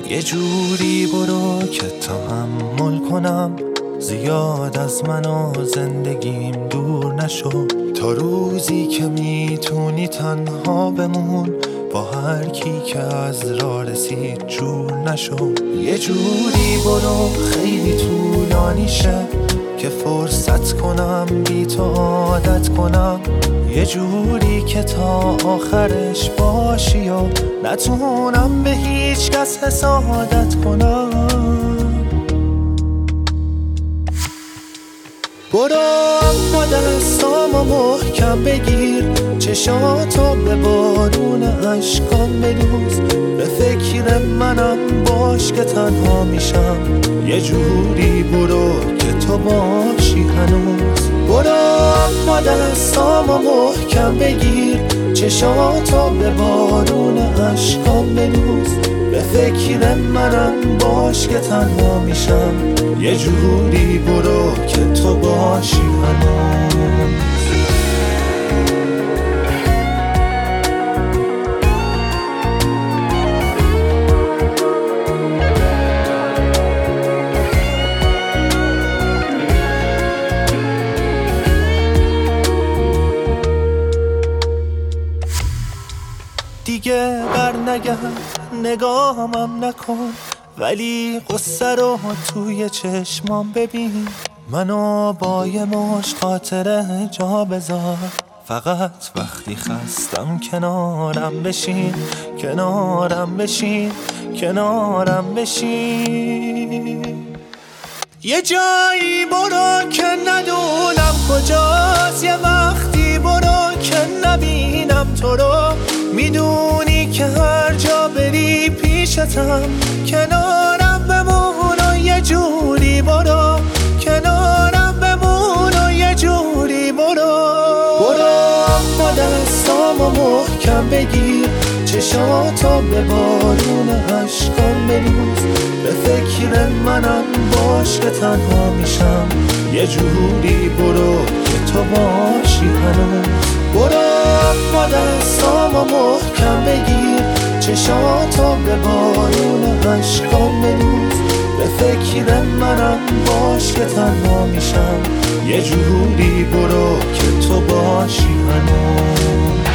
یه جوری برو که تحمل کنم، زیاد از من و زندگیم دور نشو، تا روزی که میتونی تنها بمون، با هر کی که از راه رسید جور نشو. یه جوری برو خیلی طولانی شه که فرصت کنم بی تو عادت کنم، یه جوری که تا آخرش باشی و نتونم به هیچ کس حسادت کنم. برو اما دستامو محکم بگیر، چشاتو به بارون عشقام بدوز، به فکر منم باش که تنها میشم، یه جوری برو که تو باشی هنوز. برو اما دستامو محکم بگیر، چشاتو به بارون عشقام بدوز، به فکر منم باش که تنها میشم، یه جوری برو که تو باشی هنوز. دیگه بر نگرد نگاهمم نکن، ولی قصه رو توی چشمام ببین، منو با یه مشت خاطره جا بذار، فقط وقتی خستم کنارم بشین، کنارم بشین، کنارم بشین. یه جایی برو که ندونم کجاست، یه وقتی برو که نبینم تو رو، میدونی که هر جا بری پیشتم، کنارم بمون و یه جوری برو، کنارم بمون و یه جوری برو. برو اما دستامو محکم بگیر، چشاتو به بارون عشقام بدوز، به فکر منم باش که تنها میشم، یه جوری برو که تو باشی هنوز. برو اما دستامو محکم بگیر، چشاتو به بارون عشقام بدوز، به فکر منم باش که تنها میشم، یه جوری برو که تو باشی هنوز.